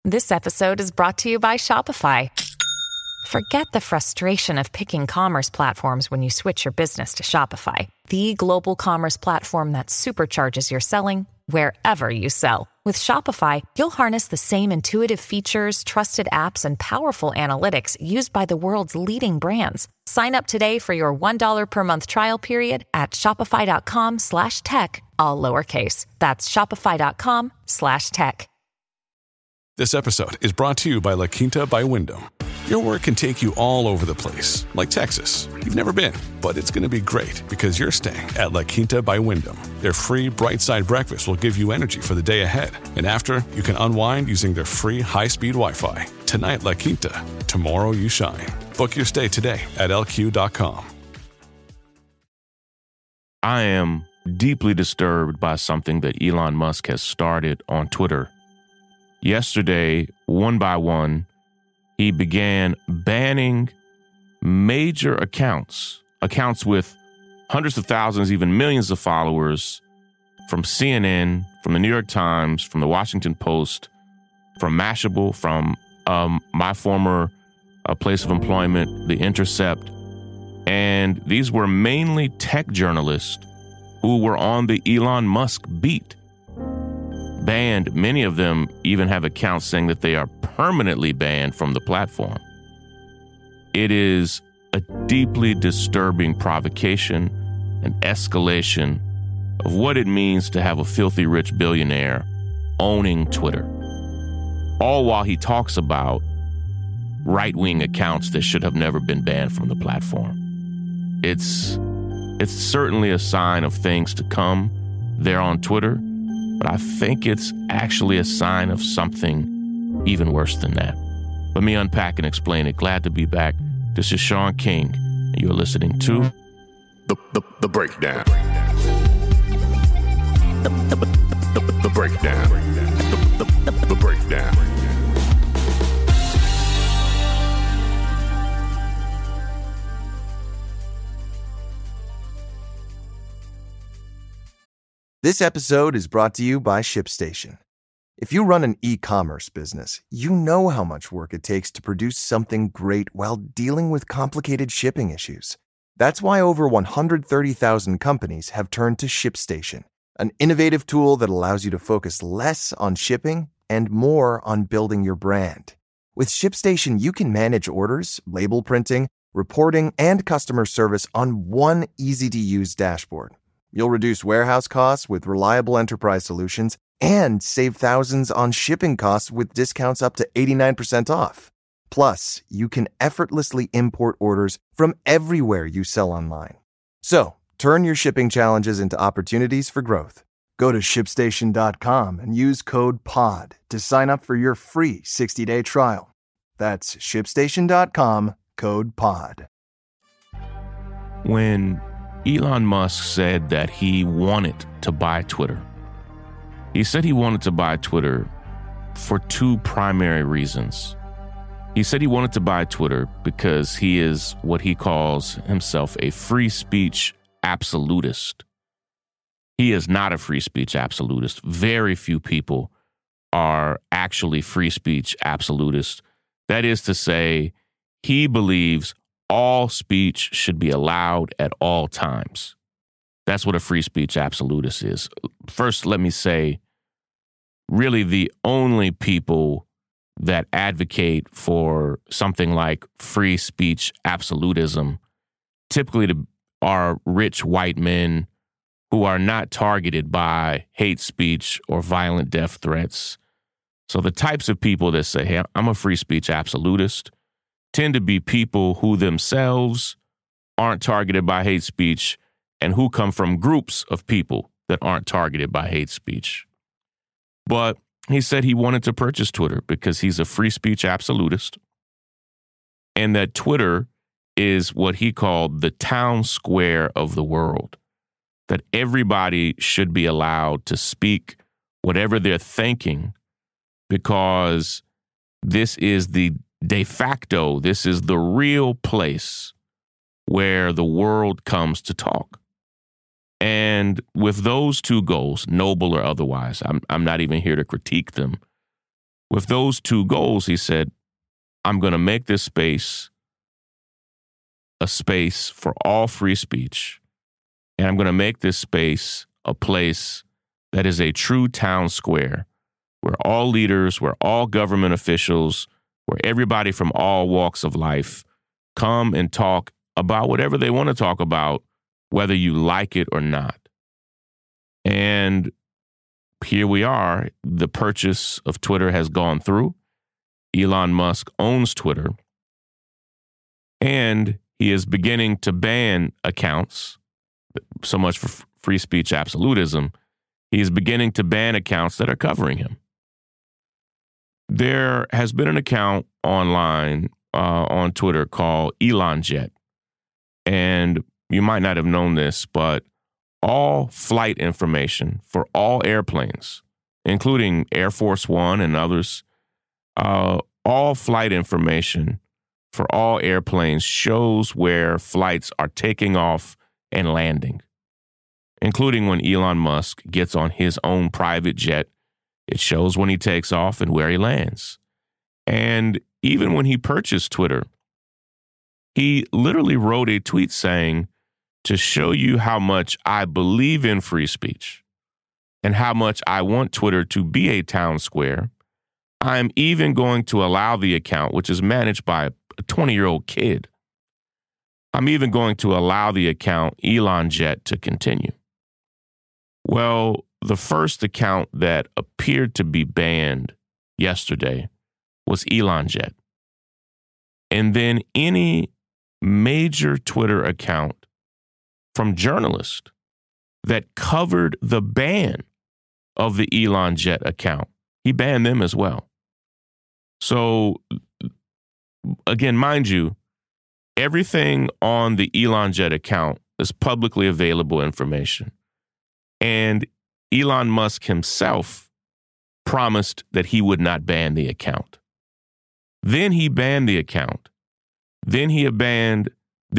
This episode is brought to you by Shopify. Forget the frustration of picking commerce platforms when you switch your business to Shopify, the global commerce platform that supercharges your selling wherever you sell. With Shopify, you'll harness the same intuitive features, trusted apps, and powerful analytics used by the world's leading brands. Sign up today for your $1 per month trial period at shopify.com/tech, all lowercase. That's shopify.com/tech. This episode is brought to you by La Quinta by Wyndham. Your work can take you all over the place, like Texas. You've never been, but it's going to be great because you're staying at La Quinta by Wyndham. Their free Bright Side breakfast will give you energy for the day ahead. And after, you can unwind using their free high-speed Wi-Fi. Tonight, La Quinta. Tomorrow, you shine. Book your stay today at LQ.com. I am deeply disturbed by something that Elon Musk has started on Twitter. Yesterday, one by one, he began banning major accounts with hundreds of thousands, even millions of followers from CNN, from the New York Times, from the Washington Post, from Mashable, from my former place of employment, The Intercept. And these were mainly tech journalists who were on the Elon Musk beat. Banned, many of them even have accounts saying that they are permanently banned from the platform. It is a deeply disturbing provocation and escalation of what it means to have a filthy rich billionaire owning Twitter. All while he talks about right-wing accounts that should have never been banned from the platform. It's certainly a sign of things to come there on Twitter, but I think it's actually a sign of something even worse than that. Let me unpack and explain it. Glad to be back. This is Sean King, and you're listening to The Breakdown. The Breakdown. The Breakdown. This episode is brought to you by ShipStation. If you run an e-commerce business, you know how much work it takes to produce something great while dealing with complicated shipping issues. That's why over 130,000 companies have turned to ShipStation, an innovative tool that allows you to focus less on shipping and more on building your brand. With ShipStation, you can manage orders, label printing, reporting, and customer service on one easy-to-use dashboard. You'll reduce warehouse costs with reliable enterprise solutions and save thousands on shipping costs with discounts up to 89% off. Plus, you can effortlessly import orders from everywhere you sell online. So, turn your shipping challenges into opportunities for growth. Go to ShipStation.com and use code POD to sign up for your free 60-day trial. That's ShipStation.com, code POD. when Elon Musk said that he wanted to buy Twitter. He said he wanted to buy Twitter for two primary reasons. He said he wanted to buy Twitter because he is what he calls himself a free speech absolutist. He is not a free speech absolutist. Very few people are actually free speech absolutists. That is to say, he believes all speech should be allowed at all times. That's what a free speech absolutist is. First, let me say, really the only people that advocate for something like free speech absolutism typically are rich white men who are not targeted by hate speech or violent death threats. So the types of people that say, hey, I'm a free speech absolutist, tend to be people who themselves aren't targeted by hate speech and who come from groups of people that aren't targeted by hate speech. But he said he wanted to purchase Twitter because he's a free speech absolutist and that Twitter is what he called the town square of the world, that everybody should be allowed to speak whatever they're thinking because this is the de facto, this is the real place where the world comes to talk. And with those two goals, noble or otherwise, I'm not even here to critique them. With those two goals, he said, I'm going to make this space a space for all free speech, and I'm going to make this space a place that is a true town square where all leaders, where all government officials, where everybody from all walks of life come and talk about whatever they want to talk about, whether you like it or not. And here we are. The purchase of Twitter has gone through. Elon Musk owns Twitter. And he is beginning to ban accounts. So much for free speech absolutism. He is beginning to ban accounts that are covering him. There has been an account online on Twitter called ElonJet. And you might not have known this, but all flight information for all airplanes, including Air Force One and others, all flight information for all airplanes shows where flights are taking off and landing, including when Elon Musk gets on his own private jet. It shows when he takes off and where he lands. And even when he purchased Twitter, he literally wrote a tweet saying, to show you how much I believe in free speech and how much I want Twitter to be a town square, I'm even going to allow the account, which is managed by a 20-year-old kid, I'm even going to allow the account ElonJet to continue. Well, the first account that appeared to be banned yesterday was ElonJet. And then any major Twitter account from journalists that covered the ban of the ElonJet account, he banned them as well. So, again, mind you, everything on the ElonJet account is publicly available information. And Elon Musk himself promised that he would not ban the account. Then he banned the account. Then he banned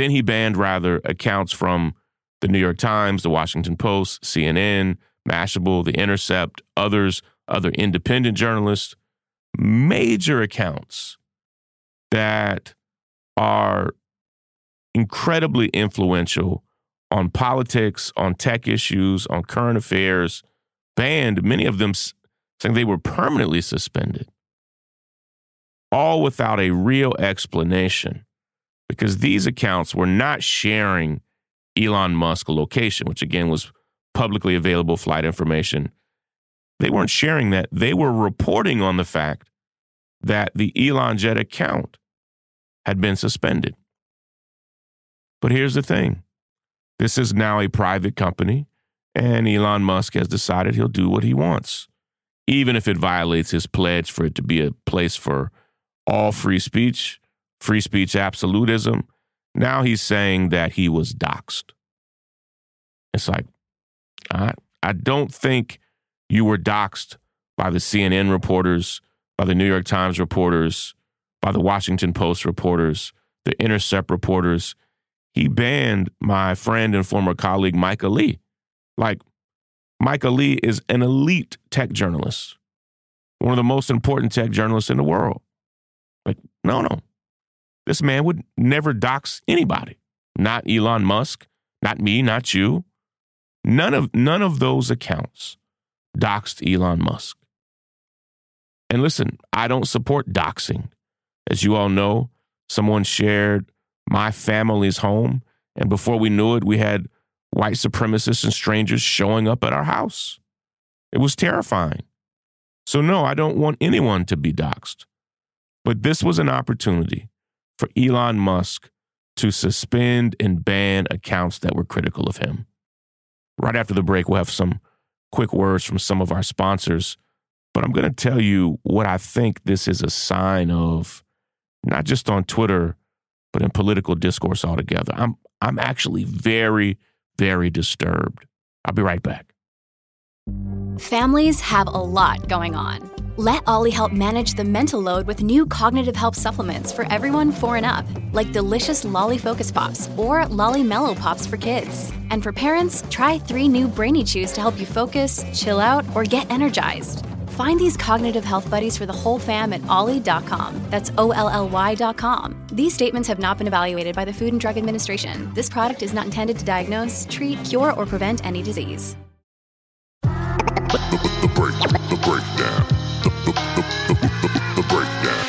accounts from the New York Times, the Washington Post, CNN, Mashable, The Intercept, other independent journalists, major accounts that are incredibly influential on politics, on tech issues, on current affairs, banned, many of them saying they were permanently suspended, all without a real explanation, because these accounts were not sharing Elon Musk location, which again was publicly available flight information. They weren't sharing that. They were reporting on the fact that the ElonJet account had been suspended. But here's the thing. This is now a private company, and Elon Musk has decided he'll do what he wants, even if it violates his pledge for it to be a place for all free speech absolutism. Now he's saying that he was doxxed. It's like, I don't think you were doxxed by the CNN reporters, by the New York Times reporters, by the Washington Post reporters, the Intercept reporters. He banned my friend and former colleague, Micah Lee. Like, Micah Lee is an elite tech journalist, one of the most important tech journalists in the world. Like, no. This man would never dox anybody. Not Elon Musk, not me, not you. None of those accounts doxed Elon Musk. And listen, I don't support doxing. As you all know, someone shared my family's home, and before we knew it, we had white supremacists and strangers showing up at our house. It was terrifying. So no, I don't want anyone to be doxed. But this was an opportunity for Elon Musk to suspend and ban accounts that were critical of him. Right after the break, we'll have some quick words from some of our sponsors, but I'm going to tell you what I think this is a sign of, not just on Twitter, but in political discourse altogether. I'm actually very, very disturbed. I'll be right back. Families have a lot going on. Let Ollie help manage the mental load with new cognitive help supplements for everyone 4 and up, like delicious Lolly Focus Pops or Lolly Mellow Pops for kids. And for parents, try 3 new Brainy Chews to help you focus, chill out, or get energized. Find these cognitive health buddies for the whole fam at ollie.com. That's OLLY.com. These statements have not been evaluated by the Food and Drug Administration. This product is not intended to diagnose, treat, cure, or prevent any disease. The breakdown. The breakdown.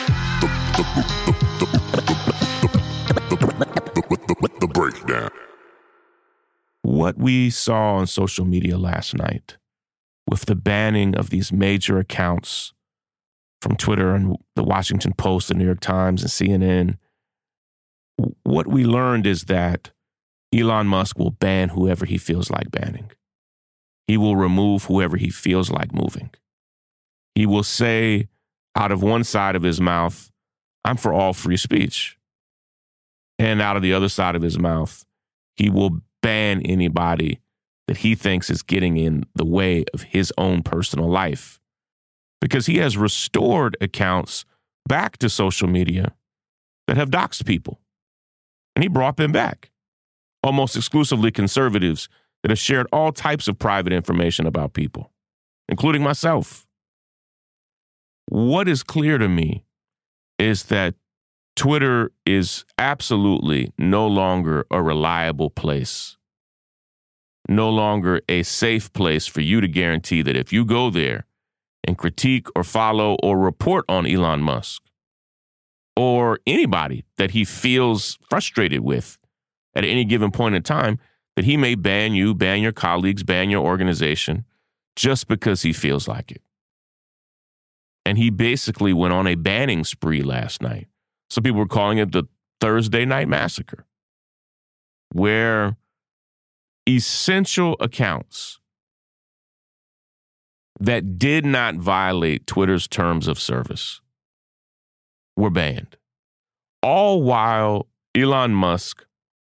The breakdown. What we saw on social media last night with the banning of these major accounts from Twitter and the Washington Post, the New York Times, and CNN, what we learned is that Elon Musk will ban whoever he feels like banning. He will remove whoever he feels like moving. He will say out of one side of his mouth, I'm for all free speech. And out of the other side of his mouth, he will ban anybody that he thinks is getting in the way of his own personal life. Because he has restored accounts back to social media that have doxed people. And he brought them back. Almost exclusively conservatives that have shared all types of private information about people, including myself. What is clear to me is that Twitter is absolutely no longer a reliable place, no longer a safe place for you to guarantee that if you go there and critique or follow or report on Elon Musk or anybody that he feels frustrated with at any given point in time, that he may ban you, ban your colleagues, ban your organization just because he feels like it. And he basically went on a banning spree last night. Some people were calling it the Thursday Night Massacre, where essential accounts that did not violate Twitter's terms of service were banned. All while Elon Musk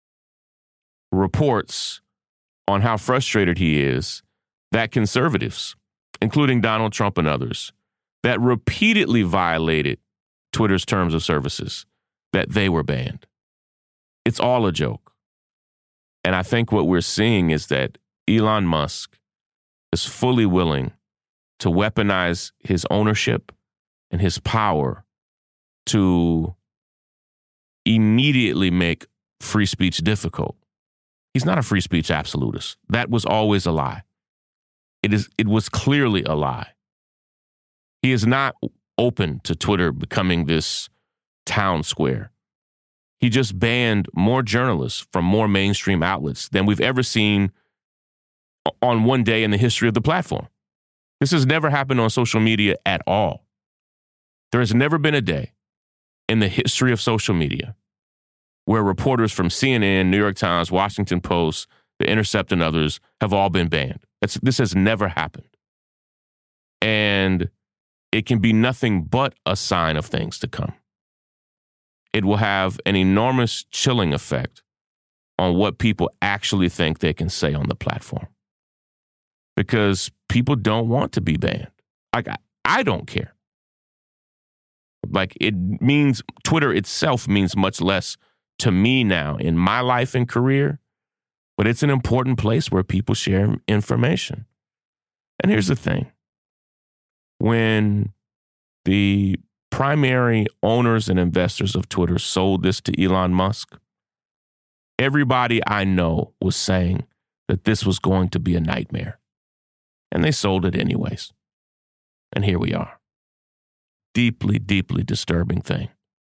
reports on how frustrated he is that conservatives, including Donald Trump and others, that repeatedly violated Twitter's terms of services, that they were banned. It's all a joke. And I think what we're seeing is that Elon Musk is fully willing to weaponize his ownership and his power to immediately make free speech difficult. He's not a free speech absolutist. That was always a lie. It was clearly a lie. He is not open to Twitter becoming this town square. He just banned more journalists from more mainstream outlets than we've ever seen on one day in the history of the platform. This has never happened on social media at all. There has never been a day in the history of social media where reporters from CNN, New York Times, Washington Post, The Intercept, and others have all been banned. This has never happened. And it can be nothing but a sign of things to come. It will have an enormous chilling effect on what people actually think they can say on the platform. Because people don't want to be banned. Like, I don't care. Like, it means, Twitter itself means much less to me now in my life and career, but it's an important place where people share information. And here's the thing. When the primary owners and investors of Twitter sold this to Elon Musk, everybody I know was saying that this was going to be a nightmare. And they sold it anyways. And here we are. Deeply, deeply disturbing thing.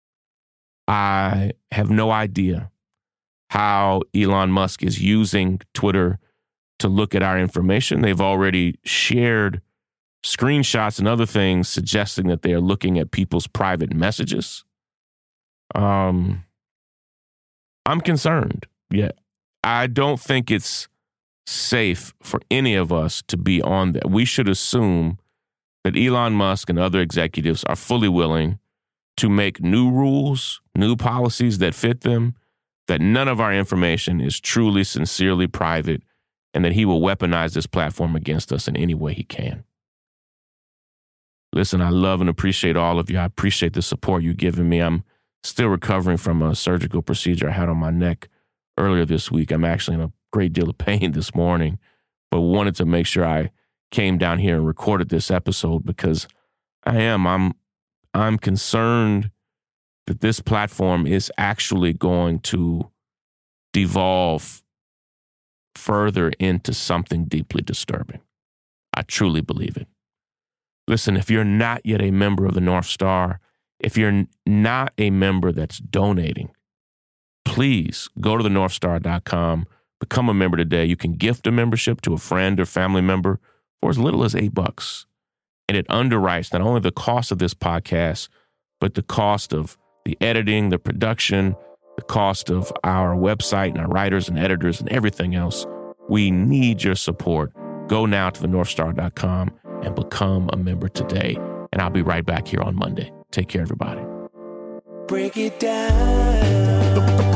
I have no idea how Elon Musk is using Twitter to look at our information. They've already shared screenshots and other things suggesting that they are looking at people's private messages. I'm concerned. Yeah, I don't think it's safe for any of us to be on that. We should assume that Elon Musk and other executives are fully willing to make new rules, new policies that fit them, that none of our information is truly, sincerely private, and that he will weaponize this platform against us in any way he can. Listen, I love and appreciate all of you. I appreciate the support you've given me. I'm still recovering from a surgical procedure I had on my neck earlier this week. I'm actually in a great deal of pain this morning, but wanted to make sure I came down here and recorded this episode because I'm concerned that this platform is actually going to devolve further into something deeply disturbing. I truly believe it. Listen, if you're not yet a member of the North Star, if you're not a member that's donating, please go to thenorthstar.com, become a member today. You can gift a membership to a friend or family member for as little as $8. And it underwrites not only the cost of this podcast, but the cost of the editing, the production, the cost of our website and our writers and editors and everything else. We need your support. Go now to thenorthstar.com and become a member today. And I'll be right back here on Monday. Take care, everybody. Break it down. The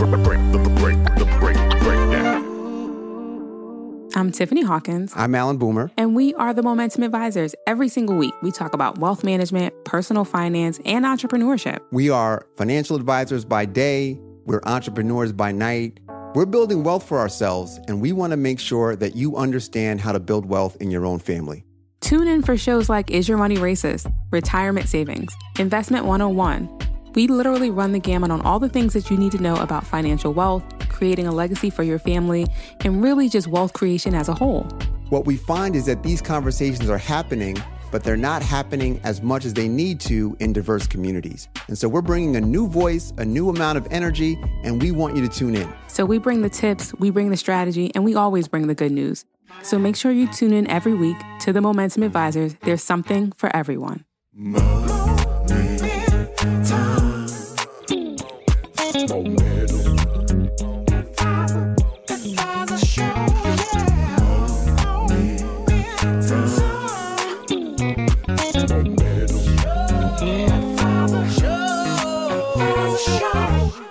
breakdown. I'm Tiffany Hawkins. I'm Alan Boomer. And we are the Momentum Advisors. Every single week, we talk about wealth management, personal finance, and entrepreneurship. We are financial advisors by day. We're entrepreneurs by night. We're building wealth for ourselves, and we want to make sure that you understand how to build wealth in your own family. Tune in for shows like Is Your Money Racist, Retirement Savings, Investment 101. We literally run the gamut on all the things that you need to know about financial wealth, creating a legacy for your family, and really just wealth creation as a whole. What we find is that these conversations are happening, but they're not happening as much as they need to in diverse communities. And so we're bringing a new voice, a new amount of energy, and we want you to tune in. So we bring the tips, we bring the strategy, and we always bring the good news. So make sure you tune in every week to the Momentum Advisors. There's something for everyone. Show.